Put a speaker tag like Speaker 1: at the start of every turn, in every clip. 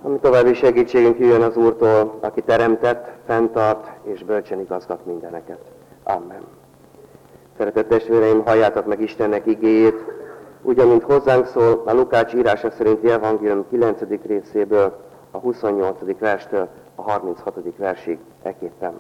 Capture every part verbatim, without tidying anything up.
Speaker 1: Ami további segítségünk jöjjön az Úrtól, aki teremtett, fenntart és bölcsen igazgat mindeneket. Amen. Szeretett testvéreim, halljátok meg Istennek igéjét, úgy, amint hozzánk szól a Lukács írása szerinti evangélium kilencedik részéből, a huszonnyolcadik verstől a harminchatodik versig eképpen.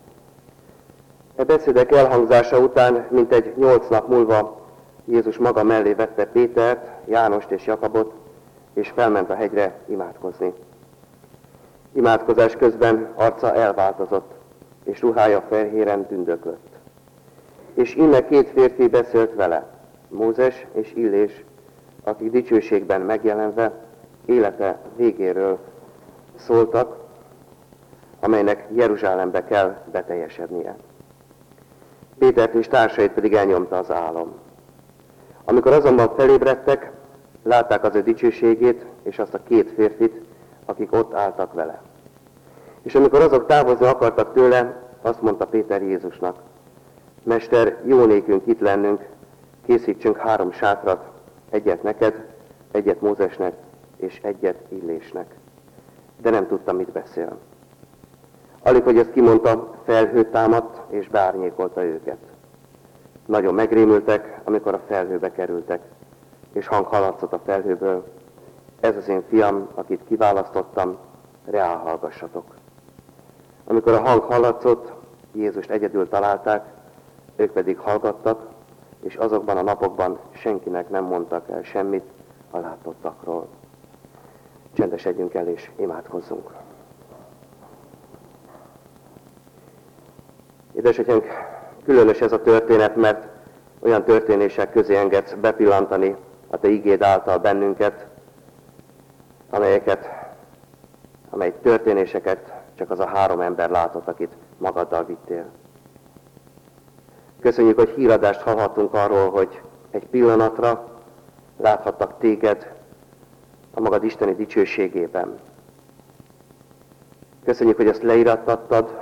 Speaker 1: E beszédek elhangzása után, mintegy nyolc nap múlva Jézus maga mellé vette Pétert, Jánost és Jakabot, és felment a hegyre imádkozni. Imádkozás közben arca elváltozott, és ruhája fehéren tündöklött. És íme két férfi beszélt vele, Mózes és Illés, akik dicsőségben megjelenve élete végéről szóltak, amelynek Jeruzsálembe kell beteljesednie. Pétert és társait pedig elnyomta az álom. Amikor azonban felébredtek, látták az ő dicsőségét, és azt a két férfit, akik ott álltak vele. És amikor azok távozni akartak tőle, azt mondta Péter Jézusnak, Mester, jó nékünk itt lennünk, készítsünk három sátrat, egyet neked, egyet Mózesnek, és egyet Illésnek. De nem tudtam, mit beszél. Alig, hogy ezt kimondta, felhő támadt, és beárnyékolta őket. Nagyon megrémültek, amikor a felhőbe kerültek, és hang hallatszott a felhőből, ez az én fiam, akit kiválasztottam, reá hallgassatok. Amikor a hang hallatszott, Jézust egyedül találták, ők pedig hallgattak, és azokban a napokban senkinek nem mondtak el semmit a látottakról. Csendesedjünk el és imádkozzunk. Édesatyánk, különös ez a történet, mert olyan történések közé engedsz bepillantani a Te igéd által bennünket, amelyeket, amely történéseket csak az a három ember látott, akit magaddal vittél. Köszönjük, hogy híradást hallhattunk arról, hogy egy pillanatra láthattak Téged a magad isteni dicsőségében. Köszönjük, hogy ezt leírattattad,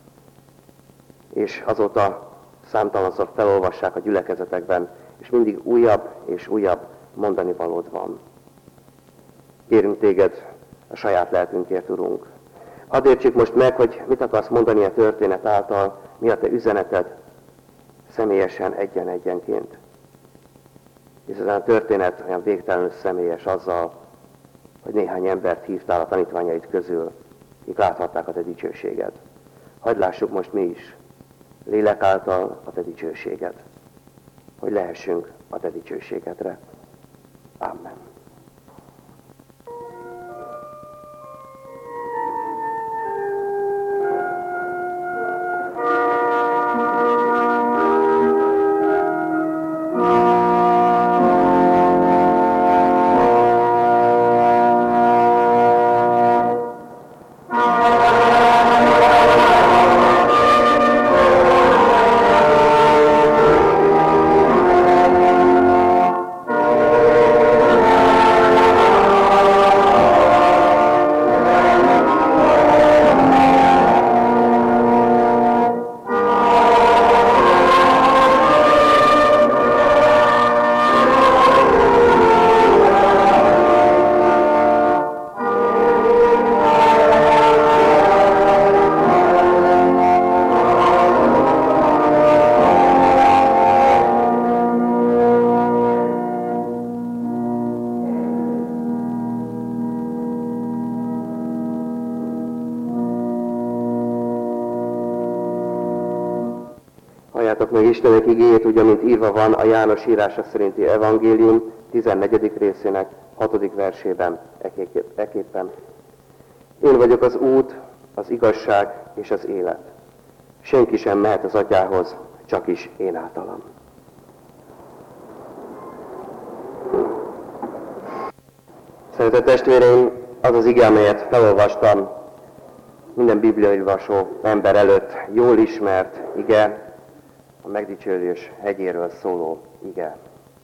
Speaker 1: és azóta számtalanszor felolvassák a gyülekezetekben, és mindig újabb és újabb mondani valód van. Kérünk Téged a saját lelkünkért, Urunk. Hadd értsük most meg, hogy mit akarsz mondani a történet által, mi a Te üzeneted, személyesen, egyen-egyenként. Hiszen a történet olyan végtelenül személyes azzal, hogy néhány embert hívtál a tanítványaid közül, akik láthatták a Te dicsőséged. Hadd lássuk most mi is, lélek által a Te dicsőséged, hogy lehessünk a Te dicsőségedre. Amen. Halljátok meg Istenek igéjét, úgy, amint írva van a János írása szerinti evangélium tizennegyedik részének hatodik versében eképpen. Én vagyok az út, az igazság és az élet. Senki sem mehet az Atyához, csak is én általam. Szeretett testvéreim, az az ige, amelyet felolvastam, minden bibliai olvasó ember előtt jól ismert ige, a megdicsőlés hegyéről szóló ige.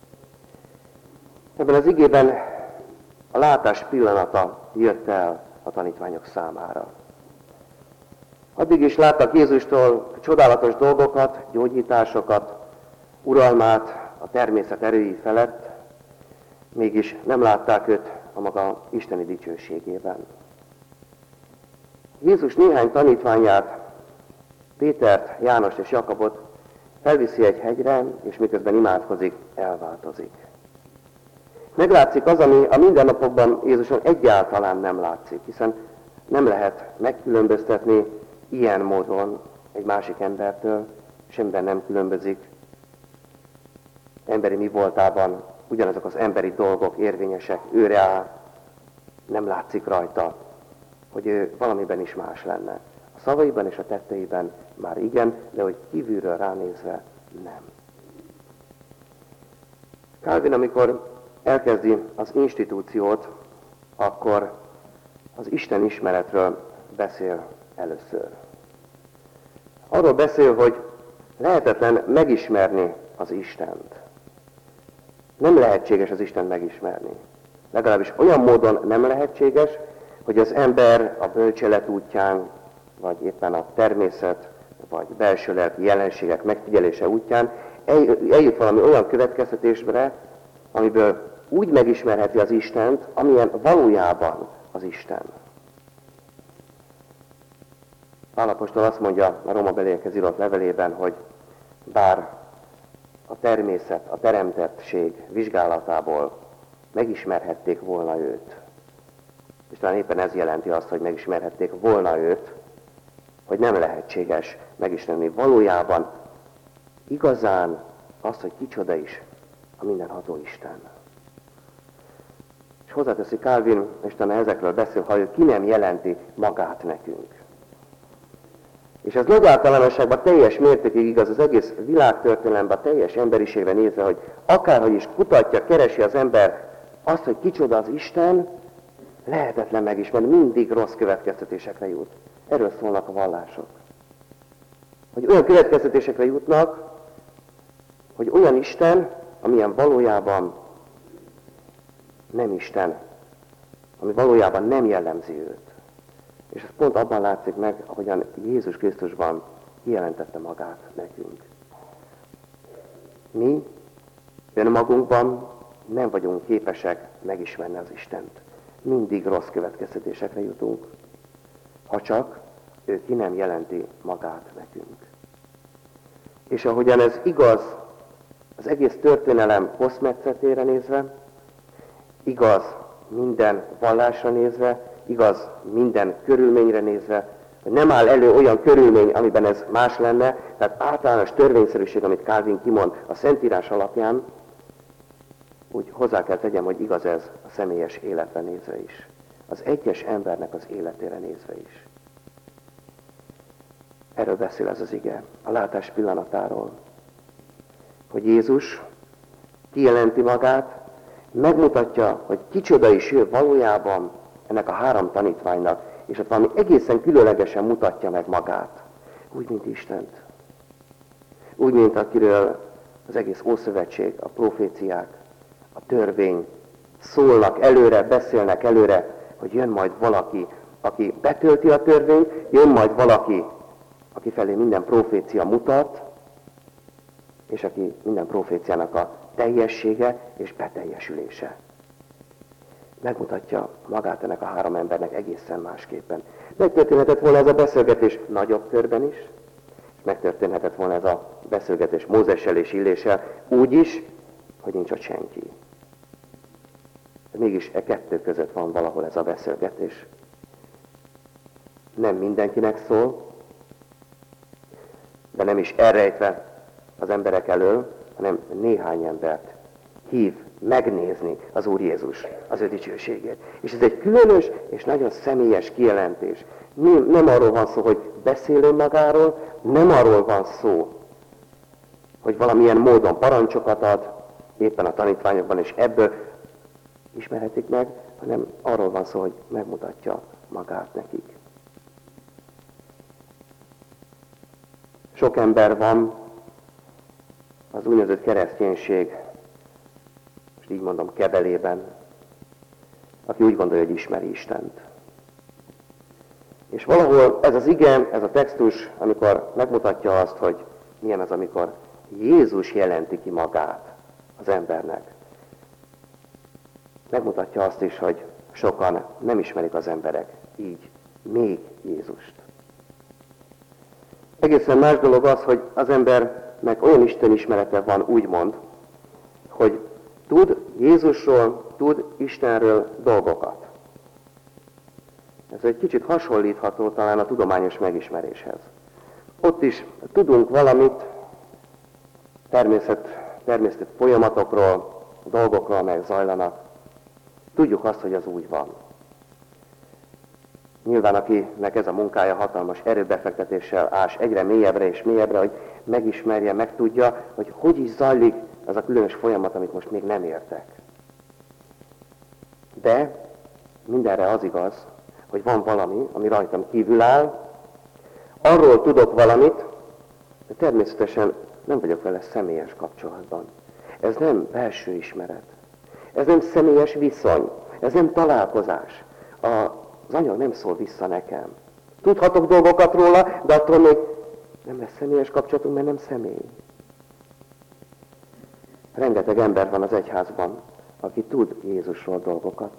Speaker 1: Ebben az igében a látás pillanata jött el a tanítványok számára. Addig is láttak Jézustól csodálatos dolgokat, gyógyításokat, uralmát a természet erői felett, mégis nem látták őt a maga isteni dicsőségében. Jézus néhány tanítványát, Pétert, Jánost és Jakabot felviszi egy hegyre, és miközben imádkozik, elváltozik. Meglátszik az, ami a mindennapokban Jézuson egyáltalán nem látszik, hiszen nem lehet megkülönböztetni ilyen módon egy másik embertől, semmiben nem különbözik. Emberi mi voltában ugyanazok az emberi dolgok érvényesek, őre áll, nem látszik rajta, hogy ő valamiben is más lenne. A szavaiban és a tetteiben már igen, de hogy kívülről ránézve nem. Calvin, amikor elkezdi az institúciót, akkor az Isten ismeretről beszél először. Arról beszél, hogy lehetetlen megismerni az Istent. Nem lehetséges az Istent megismerni. Legalábbis olyan módon nem lehetséges, hogy az ember a bölcselet útján, vagy éppen a természet, vagy belső lelki jelenségek megfigyelése útján eljut valami olyan következtetésre, amiből úgy megismerheti az Istent, amilyen valójában az Isten. Pál apostol azt mondja a Rómabeliekhez írott levelében, hogy bár a természet, a teremtettség vizsgálatából megismerhették volna őt, és talán éppen ez jelenti azt, hogy megismerhették volna őt, hogy nem lehetséges megismerni valójában igazán azt, hogy kicsoda is a mindenható Isten. És hozzáteszi Calvin, és talán ezekről beszél, ha ő ki nem jelenti magát nekünk. És ez nagy általánosságban teljes mértékig igaz az egész világtörténelemben, a teljes emberiségre nézve, hogy akárhogy is kutatja, keresi az ember azt, hogy kicsoda az Isten, lehetetlen megismerni, mindig rossz következtetésekre jut. Erről szólnak a vallások. Hogy olyan következtetésekre jutnak, hogy olyan Isten, amilyen valójában nem Isten, ami valójában nem jellemzi őt. És ez pont abban látszik meg, ahogyan Jézus Krisztusban kijelentette magát nekünk. Mi önmagunkban nem vagyunk képesek megismerni az Istent. Mindig rossz következtetésekre jutunk, ha csak ő ki nem jelenti magát nekünk. És ahogyan ez igaz az egész történelem hosszmetszetére nézve, igaz minden vallásra nézve, igaz minden körülményre nézve, hogy nem áll elő olyan körülmény, amiben ez más lenne, tehát általános törvényszerűség, amit Calvin kimond a Szentírás alapján, úgy hozzá kell tegyem, hogy igaz ez a személyes életre nézve is. Az egyes embernek az életére nézve is. Erről beszél ez az ige, a látás pillanatáról. Hogy Jézus kijelenti magát, megmutatja, hogy kicsoda is ő valójában ennek a három tanítványnak, és ott valami egészen különlegesen mutatja meg magát. Úgy, mint Istent. Úgy, mint akiről az egész Ószövetség, a proféciák, a törvény szólnak előre, beszélnek előre, hogy jön majd valaki, aki betölti a törvényt, jön majd valaki, aki felé minden profécia mutat, és aki minden proféciának a teljessége és beteljesülése. Megmutatja magát ennek a három embernek egészen másképpen. Megtörténhetett volna ez a beszélgetés nagyobb körben is, és megtörténhetett volna ez a beszélgetés Mózessel és Illéssel úgy is, hogy nincs ott senki. De mégis e kettő között van valahol ez a beszélgetés. Nem mindenkinek szól, de nem is elrejtve az emberek elől, hanem néhány embert hív megnézni az Úr Jézus, az ő dicsőségét. És ez egy különös és nagyon személyes kijelentés. Nem arról van szó, hogy beszél magáról, nem arról van szó, hogy valamilyen módon parancsokat ad, éppen a tanítványokban, és ebből ismerhetik meg, hanem arról van szó, hogy megmutatja magát nekik. Sok ember van az úgynevezett kereszténység, és így mondom, kebelében, aki úgy gondolja, hogy ismeri Istent. És valahol ez az ige, ez a textus, amikor megmutatja azt, hogy milyen az, amikor Jézus jelenti ki magát az embernek. Megmutatja azt is, hogy sokan nem ismerik az emberek így még Jézust. Egészen más dolog az, hogy az embernek olyan Isten ismerete van, úgymond, hogy tud Jézusról, tud Istenről dolgokat. Ez egy kicsit hasonlítható talán a tudományos megismeréshez. Ott is tudunk valamit természet, természet folyamatokról, dolgokról, amelyek zajlanak. Tudjuk azt, hogy az úgy van. Nyilván akinek ez a munkája hatalmas erőbefektetéssel ás egyre mélyebbre és mélyebbre, hogy megismerje, megtudja, hogy hogy is zajlik az a különös folyamat, amit most még nem értek. De mindenre az igaz, hogy van valami, ami rajtam kívül áll, arról tudok valamit, de természetesen nem vagyok vele személyes kapcsolatban. Ez nem belső ismeret. Ez nem személyes viszony. Ez nem találkozás. Az anyag nem szól vissza nekem. Tudhatok dolgokat róla, de attól még nem lesz személyes kapcsolatunk, mert nem személy. Rengeteg ember van az egyházban, aki tud Jézusról dolgokat.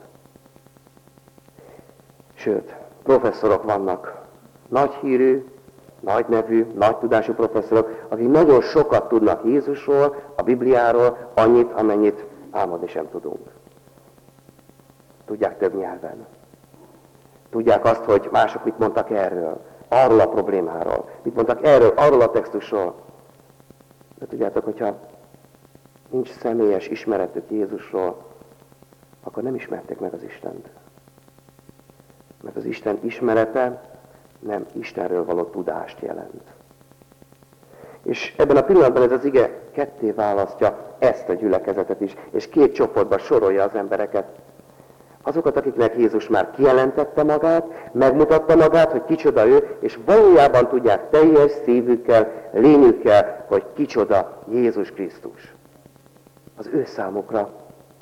Speaker 1: Sőt, professzorok vannak, nagy hírű, nagy nevű, nagy tudású professzorok, akik nagyon sokat tudnak Jézusról, a Bibliáról, annyit, amennyit álmodni sem tudunk. Tudják több nyelven. Tudják azt, hogy mások mit mondtak erről, arról a problémáról, mit mondtak erről, arról a textusról. De tudjátok, hogyha nincs személyes ismeretük Jézusról, akkor nem ismerték meg az Istent. Mert az Isten ismerete nem Istenről való tudást jelent. És ebben a pillanatban ez az ige ketté választja ezt a gyülekezetet is, és két csoportba sorolja az embereket. Azokat, akiknek Jézus már kijelentette magát, megmutatta magát, hogy kicsoda ő, és valójában tudják teljes szívükkel, lényükkel, hogy kicsoda Jézus Krisztus. Az ő számukra.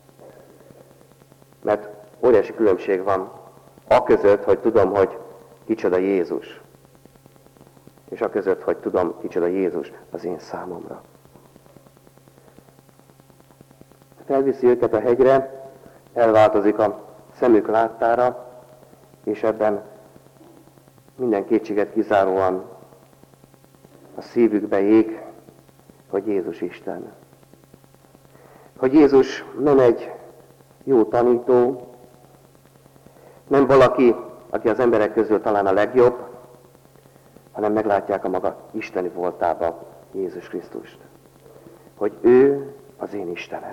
Speaker 1: Mert óriási különbség van aközött, hogy tudom, hogy kicsoda Jézus, és aközött, hogy tudom, kicsoda Jézus az én számomra. Felviszi őket a hegyre, elváltozik a szemük láttára, és ebben minden kétséget kizáróan a szívükbe ég, hogy Jézus Isten. Hogy Jézus nem egy jó tanító, nem valaki, aki az emberek közül talán a legjobb, hanem meglátják a maga isteni voltába Jézus Krisztust. Hogy ő az én Istenem.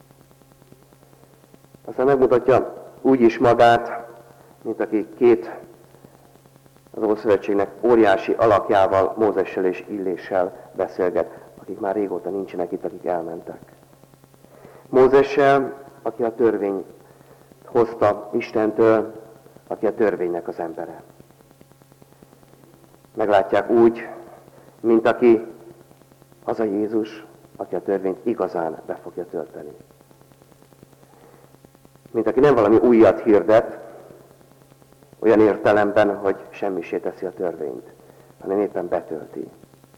Speaker 1: Aztán megmutatja úgy is magát, mint aki két az Ószövetségnek óriási alakjával, Mózessel és Illéssel beszélget, akik már régóta nincsenek itt, akik elmentek. Mózessel, aki a törvény hozta Istentől, aki a törvénynek az embere. Meglátják úgy, mint aki az a Jézus, aki a törvényt igazán be fogja tölteni. Mint aki nem valami újat hirdet, olyan értelemben, hogy semmisé teszi a törvényt, hanem éppen betölti.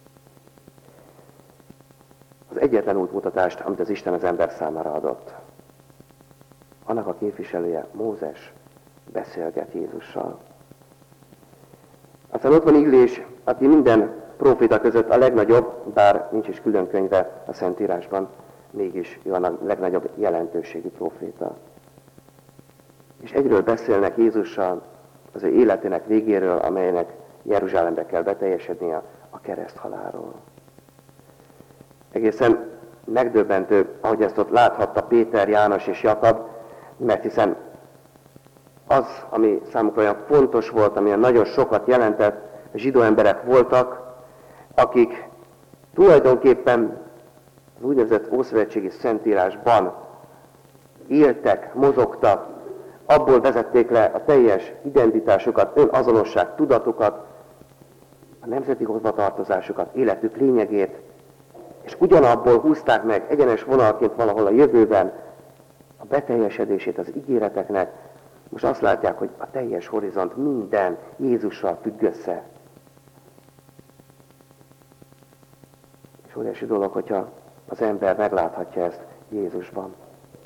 Speaker 1: Az egyetlen útmutatást, amit az Isten az ember számára adott. Annak a képviselője, Mózes, beszélget Jézussal. Aztán ott van Illés, aki minden próféta között a legnagyobb, bár nincs is külön könyve a Szentírásban, mégis ő a legnagyobb jelentőségű próféta. És egyről beszélnek Jézussal, az ő életének végéről, amelynek Jeruzsálembe kell beteljesednie, a kereszthalálról. Egészen megdöbbentő, ahogy ezt ott láthatta Péter, János és Jakab, mert hiszen az, ami számukra olyan fontos volt, ami nagyon sokat jelentett, zsidó emberek voltak, akik tulajdonképpen az úgynevezett ószövetségi szentírásban éltek, mozogtak, abból vezették le a teljes identitásukat, önazonosság, tudatukat, a nemzeti hovatartozásukat, életük lényegét, és ugyanabból húzták meg egyenes vonalként valahol a jövőben a beteljesedését az ígéreteknek. Most azt látják, hogy a teljes horizont minden Jézussal függ össze. És óriási dolog, hogyha az ember megláthatja ezt Jézusban.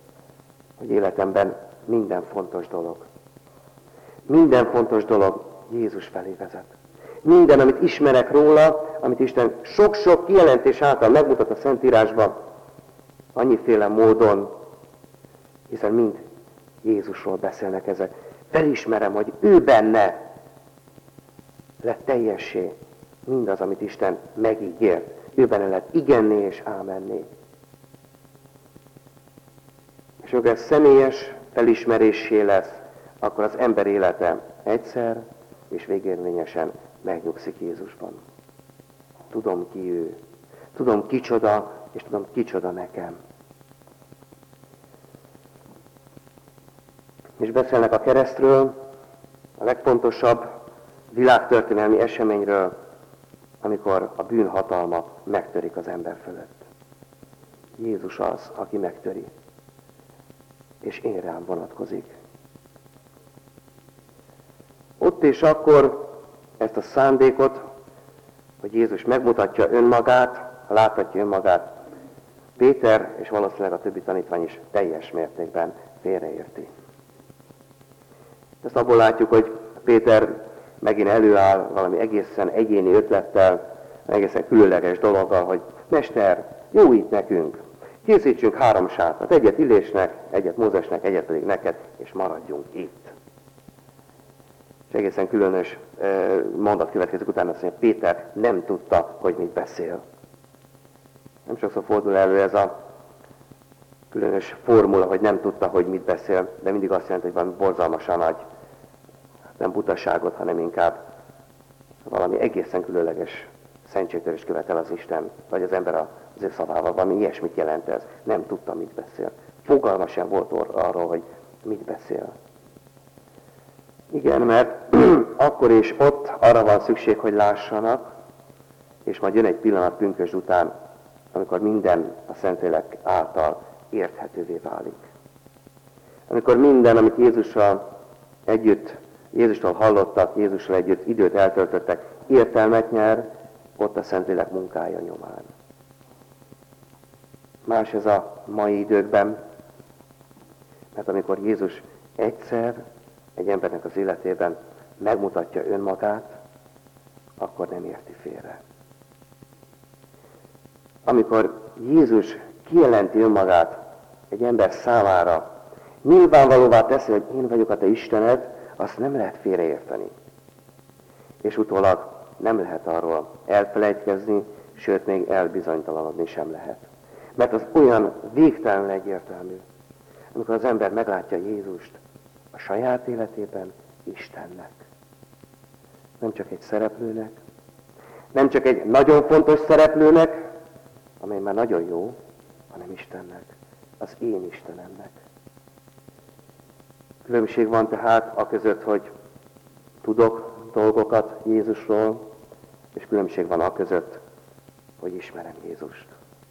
Speaker 1: Hogy életemben minden fontos dolog. Minden fontos dolog Jézus felé vezet. Minden, amit ismerek róla, amit Isten sok-sok kijelentés által megmutat a Szentírásban, annyiféle módon, hiszen mind Jézusról beszélnek ezek. Felismerem, hogy ő benne lett teljessé mindaz, amit Isten megígért. Ő benne lett igenné és ámenné. És amikor ez személyes felismerésé lesz, akkor az ember élete egyszer és végérvényesen megnyugszik Jézusban. Tudom, ki ő. Tudom, kicsoda, és tudom, kicsoda nekem. És beszélnek a keresztről, a legfontosabb világtörténelmi eseményről, amikor a bűn hatalma megtörik az ember fölött. Jézus az, aki megtöri. És én rám vonatkozik. Ott és akkor ezt a szándékot, hogy Jézus megmutatja önmagát, láthatja önmagát, Péter és valószínűleg a többi tanítvány is teljes mértékben félreérti. Ezt abból látjuk, hogy Péter megint előáll valami egészen egyéni ötlettel, egészen különleges dologgal, hogy Mester, jó itt nekünk, készítsünk három sátrat, egyet Illésnek, egyet Mózesnek, egyet pedig neked, és maradjunk itt. És egészen különös mondat következik utána, azt mondja, Péter nem tudta, hogy mit beszél. Nem sokszor fordul elő ez a különös formula, hogy nem tudta, hogy mit beszél, de mindig azt jelenti, hogy valami borzalmasan nagy, nem butaságot, hanem inkább valami egészen különleges szentségtörést követel az Isten, vagy az ember az ő szavával, valami ilyesmit jelent ez. Nem tudta, mit beszél. Fogalma sem volt arról, hogy mit beszél. Igen, mert akkor és ott arra van szükség, hogy lássanak, és majd jön egy pillanat pünkösd után, amikor minden a Szentlélek által érthetővé válik. Amikor minden, amit Jézussal együtt, Jézustól hallottak, Jézussal együtt időt eltöltöttek, értelmet nyer, ott a Szentlélek munkája nyomán. Más ez a mai időkben, mert amikor Jézus egyszer egy embernek az életében megmutatja önmagát, akkor nem érti félre. Amikor Jézus kijelenti önmagát egy ember számára, nyilvánvalóvá teszi, hogy én vagyok a te Istened, azt nem lehet félreérteni. És utólag nem lehet arról elfelejtkezni, sőt még elbizonytalanodni sem lehet. Mert az olyan végtelenül egyértelmű, amikor az ember meglátja Jézust a saját életében Istennek. Nem csak egy szereplőnek, nem csak egy nagyon fontos szereplőnek, amely már nagyon jó, hanem Istennek, az én Istenemnek. Különbség van tehát a között, hogy tudok dolgokat Jézusról, és különbség van a között, hogy ismerem Jézust.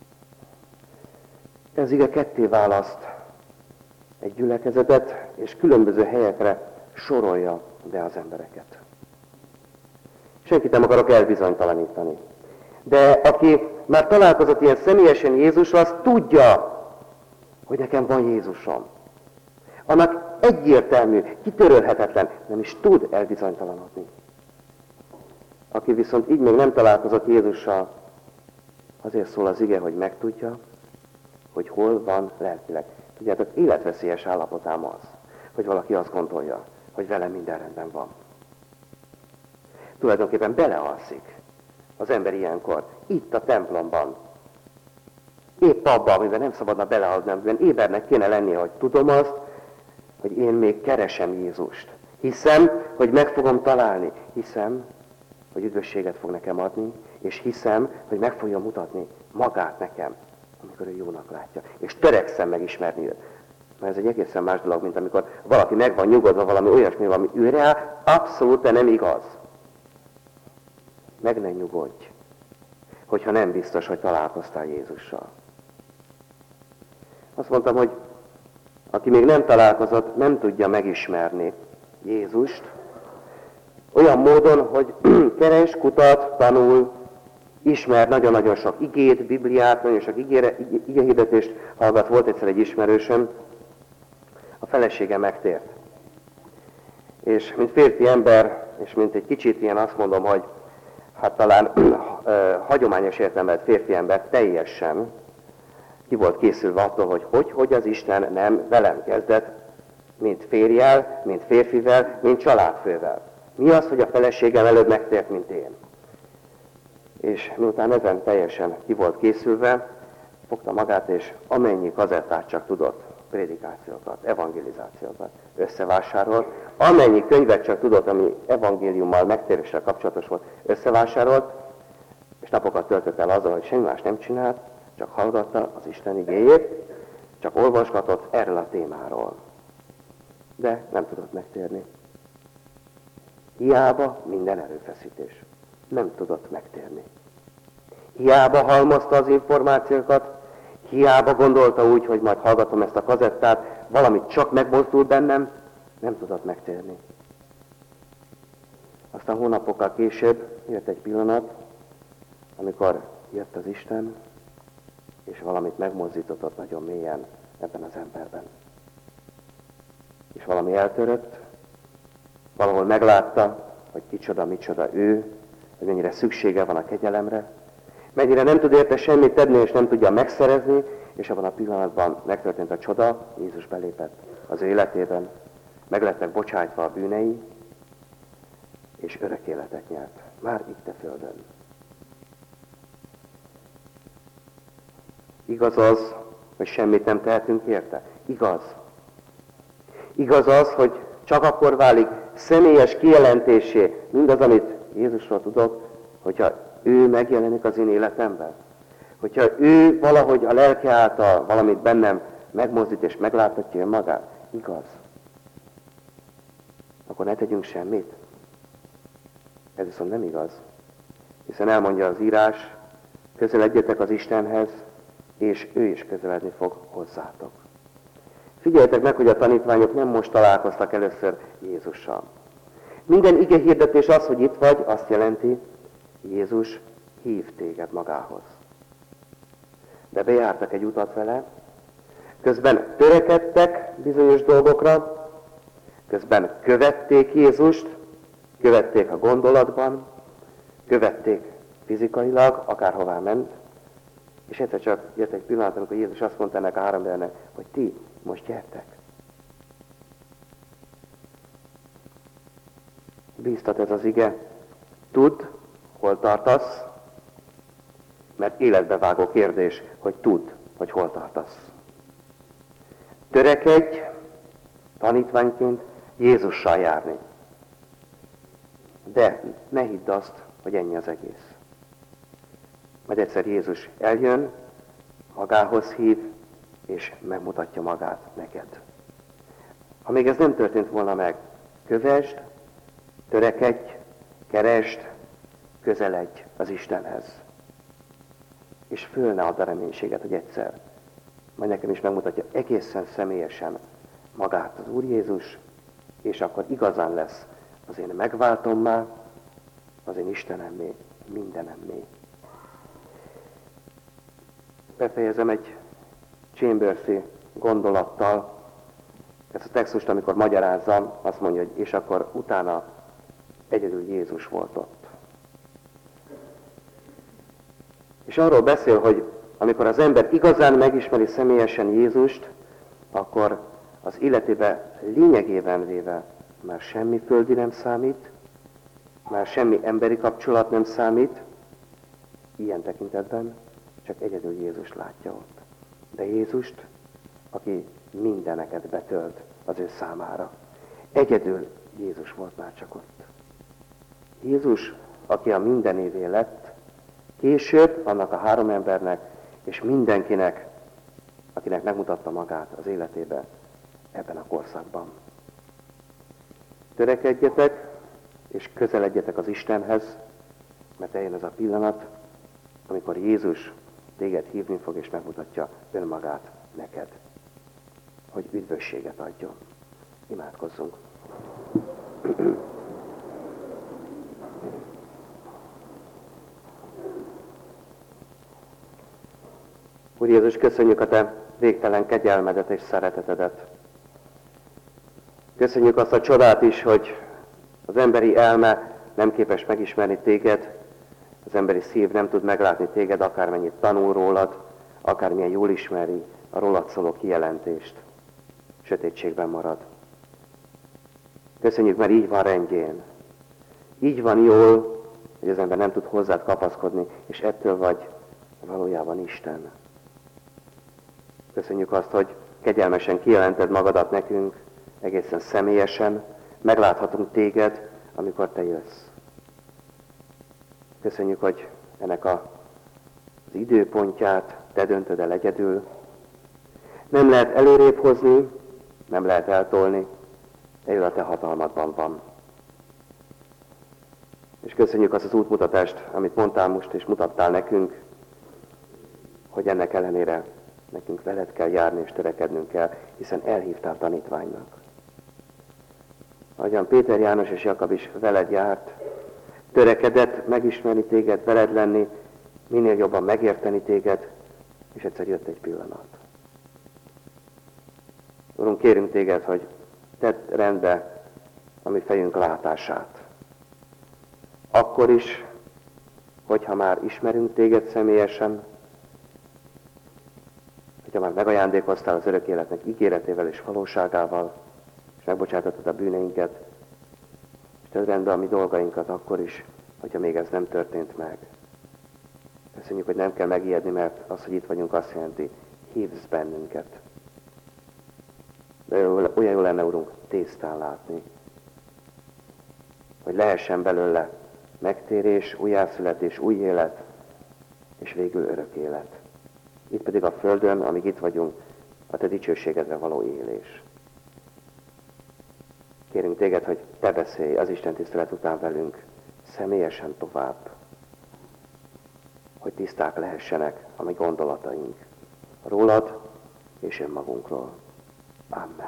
Speaker 1: Ez ige ketté választ egy gyülekezetet, és különböző helyekre sorolja be az embereket. Senkit nem akarok elbizonytalanítani. De aki már találkozott ilyen személyesen Jézussal, az tudja, hogy nekem van Jézusom. Annak egyértelmű, kitörölhetetlen, nem is tud elbizonytalanodni. Aki viszont így még nem találkozott Jézussal, azért szól az ige, hogy megtudja, hogy hol van lelkileg. Tudjátok, életveszélyes állapotám az, hogy valaki azt gondolja, hogy vele minden rendben van. Tulajdonképpen belealszik az ember ilyenkor, itt a templomban. Épp abban, amiben nem szabadna belealudni, amiben ébernek kéne lennie, hogy tudom azt, hogy én még keresem Jézust. Hiszem, hogy meg fogom találni. Hiszem, hogy üdvösséget fog nekem adni, és hiszem, hogy meg fogja mutatni magát nekem, amikor ő jónak látja. És törekszem megismerni őt. Mert ez egy egészen más dolog, mint amikor valaki meg van nyugodva valami olyasmi, ami őre abszolút nem igaz. Meg ne nyugodj, hogyha nem biztos, hogy találkoztál Jézussal. Azt mondtam, hogy aki még nem találkozott, nem tudja megismerni Jézust, olyan módon, hogy keres, kutat, tanul, ismer nagyon-nagyon sok igét, Bibliát, nagyon sok igehirdetést hallgat. Volt egyszer egy ismerősöm, a felesége megtért. És mint férfi ember és mint egy kicsit ilyen azt mondom, hogy hát talán hagyományos értelmet férfi ember teljesen ki volt készülve attól, hogy hogy, hogy az Isten nem velem kezdett, mint férjel, mint férfivel, mint családfővel. Mi az, hogy a feleségem előbb megtért, mint én? És miután ezen teljesen ki volt készülve, fogta magát, és amennyi kazettát csak tudott, prédikációkat, evangelizációkat összevásárolt, amennyi könyvet csak tudott, ami evangéliummal, megtéréssel kapcsolatos volt, összevásárolt, és napokat töltött el azzal, hogy semmi más nem csinált, csak hallgatta az Isten igéjét, csak olvasgatott erről a témáról. De nem tudott megtérni. Hiába minden erőfeszítés. Nem tudott megtérni. Hiába halmozta az információkat, hiába gondolta úgy, hogy majd hallgatom ezt a kazettát, valamit csak megmozdult bennem, nem tudott megtérni. Aztán hónapokkal később jött egy pillanat, amikor jött az Isten, és valamit megmozdított nagyon mélyen ebben az emberben. És valami eltörött, valahol meglátta, hogy kicsoda, micsoda ő, hogy mennyire szüksége van a kegyelemre, mennyire nem tud érte semmit tenni, és nem tudja megszerezni, és abban a pillanatban megtörtént a csoda, Jézus belépett az ő életében, meg lettek bocsájtva a bűnei, és örök életet nyert. Már itt a földön. Igaz az, hogy semmit nem tehetünk érte? Igaz. Igaz az, hogy csak akkor válik személyes kijelentésé mindaz, amit Jézusról tudok, hogyha ő megjelenik az én életemben. Hogyha ő valahogy a lelke által valamit bennem megmozdít és megláthatja önmagát. Igaz. Akkor ne tegyünk semmit. Ez viszont nem igaz. Hiszen elmondja az írás, közeledjetek az Istenhez, és ő is közeledni fog hozzátok. Figyeljetek meg, hogy a tanítványok nem most találkoztak először Jézussal. Minden ige hirdetés az, hogy itt vagy, azt jelenti, Jézus hív téged magához. De bejártak egy utat vele, közben törekedtek bizonyos dolgokra, közben követték Jézust, követték a gondolatban, követték fizikailag, akárhová ment, és egyszer csak jött egy pillanat, amikor Jézus azt mondta ennek a három embernek, hogy ti most gyertek. Bíztat ez az ige. Tudd, hol tartasz, mert életbevágó kérdés, hogy tudd, hogy hol tartasz. Törekedj tanítványként Jézussal járni. De ne hidd azt, hogy ennyi az egész. Majd egyszer Jézus eljön, magához hív, és megmutatja magát neked. Ha még ez nem történt volna meg, kövesd, törekedj, keresd, közeledj az Istenhez. És föl ne add a reménységet, hogy egyszer majd nekem is megmutatja egészen személyesen magát az Úr Jézus, és akkor igazán lesz az én megváltommá, az én Istenemmé, mindenemmé. Befejezem egy Chambersi gondolattal. Ezt a textust, amikor magyarázzam, azt mondja, hogy és akkor utána egyedül Jézus volt ott. És arról beszél, hogy amikor az ember igazán megismeri személyesen Jézust, akkor az életébe lényegében véve már semmi földi nem számít, már semmi emberi kapcsolat nem számít, ilyen tekintetben csak egyedül Jézus látja ott. De Jézust, aki mindeneket betölt az ő számára. Egyedül Jézus volt már csak ott. Jézus, aki a mindenévé lett, később annak a három embernek és mindenkinek, akinek megmutatta magát az életébe ebben a korszakban. Törekedjetek, és közeledjetek az Istenhez, mert eljön ez a pillanat, amikor Jézus téged hívni fog, és megmutatja önmagát neked, hogy üdvösséget adjon. Imádkozzunk! Úr Jézus, köszönjük a Te végtelen kegyelmedet és szeretetedet. Köszönjük azt a csodát is, hogy Az emberi elme nem képes megismerni téged, az emberi szív nem tud meglátni téged, akármennyit tanul rólad, akármilyen jól ismeri a rólad szóló kijelentést. Sötétségben marad. Köszönjük, mert így van rendjén. Így van jól, hogy az ember nem tud hozzád kapaszkodni, és ettől vagy valójában Isten. Köszönjük azt, hogy kegyelmesen kijelented magadat nekünk, egészen személyesen, megláthatunk téged, amikor te jössz. Köszönjük, hogy ennek a, az időpontját te döntöd el egyedül. Nem lehet előrébb hozni, nem lehet eltolni, de a te hatalmadban van. És köszönjük azt az útmutatást, amit mondtál most, és mutattál nekünk, hogy ennek ellenére nekünk veled kell járni, és törekednünk kell, hiszen elhívtál tanítványnak. Ahogyan Péter, János és Jakab is veled járt, törekedett megismerni téged, veled lenni, minél jobban megérteni téged, és egyszer jött egy pillanat. Urunk, kérünk téged, hogy tedd rendbe a mi fejünk látását. Akkor is, hogyha már ismerünk téged személyesen, hogyha már megajándékoztál az örök életnek ígéretével és valóságával, és megbocsátottad a bűneinket, és tedd rendbe a mi dolgainkat akkor is, hogyha még ez nem történt meg. Köszönjük, hogy nem kell megijedni, mert az, hogy itt vagyunk, azt jelenti, hívsz bennünket. De olyan jó lenne, Urunk, tisztán látni, hogy lehessen belőle megtérés, újjászületés, új élet, és végül örök élet. Itt pedig a földön, amíg itt vagyunk, a te dicsőségedre való élés. Kérünk téged, hogy te beszélj az Isten tisztelet után velünk személyesen tovább, hogy tiszták lehessenek a mi gondolataink rólad és önmagunkról. Amen.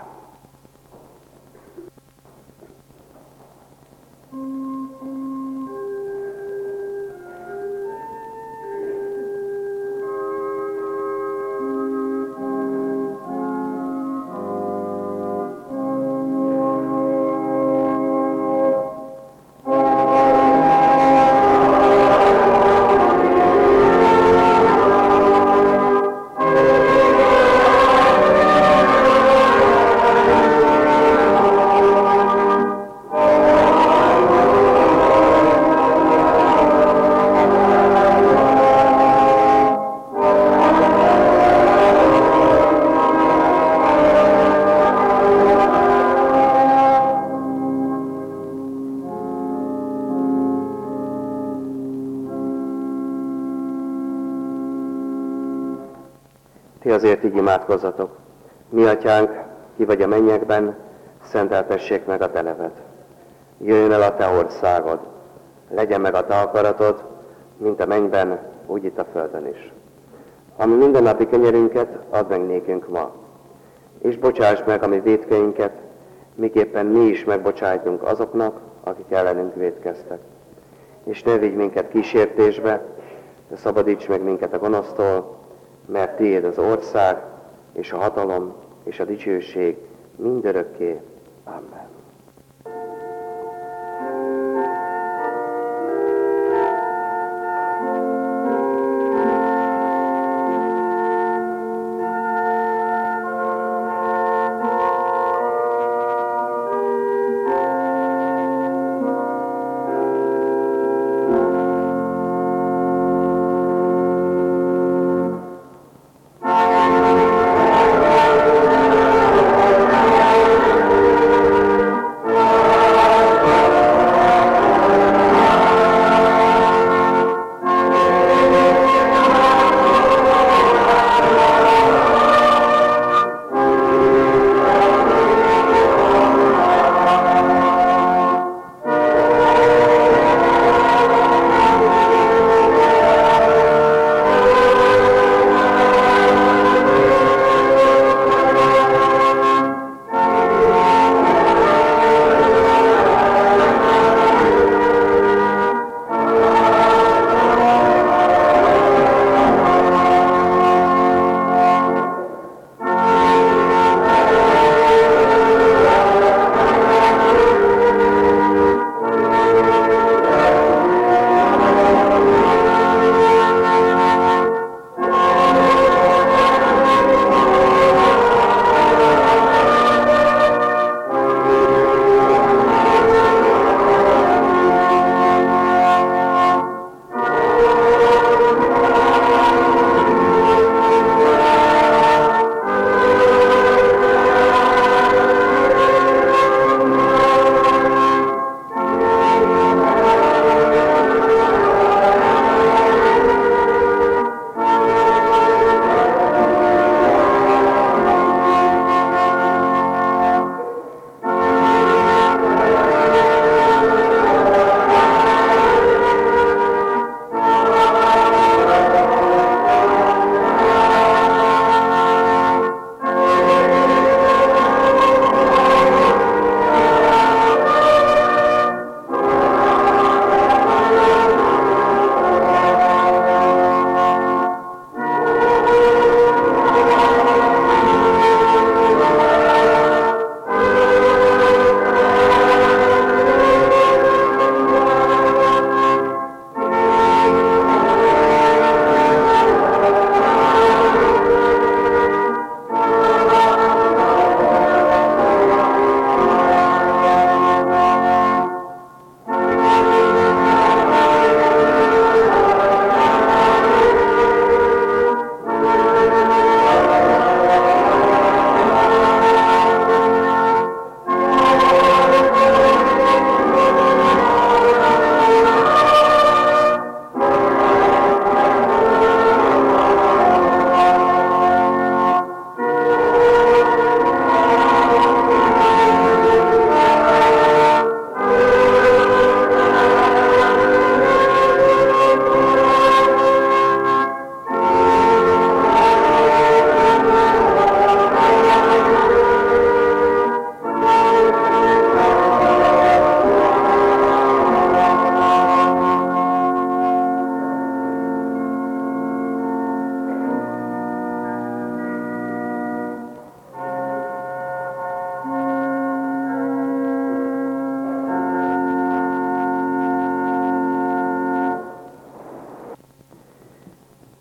Speaker 1: Ti azért így imádkozzatok. Mi atyánk, ki vagy a mennyekben, szenteltessék meg a te neved. Jöjjön el a te országod, legyen meg a te akaratod, mint a mennyben, úgy itt a földön is. Ami mindennapi kenyerünket, add meg nékünk ma. És bocsásd meg a mi vétkeinket, miképpen mi is megbocsájtunk azoknak, akik ellenünk vétkeztek. És ne vigy minket kísértésbe, de szabadíts meg minket a gonosztól, mert tiéd az ország, és a hatalom, és a dicsőség mindörökké. Amen.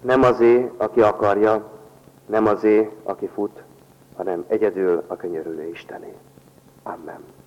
Speaker 1: Nem azé, aki akarja, nem azé, aki fut, hanem egyedül a könyörülő Istené. Amen.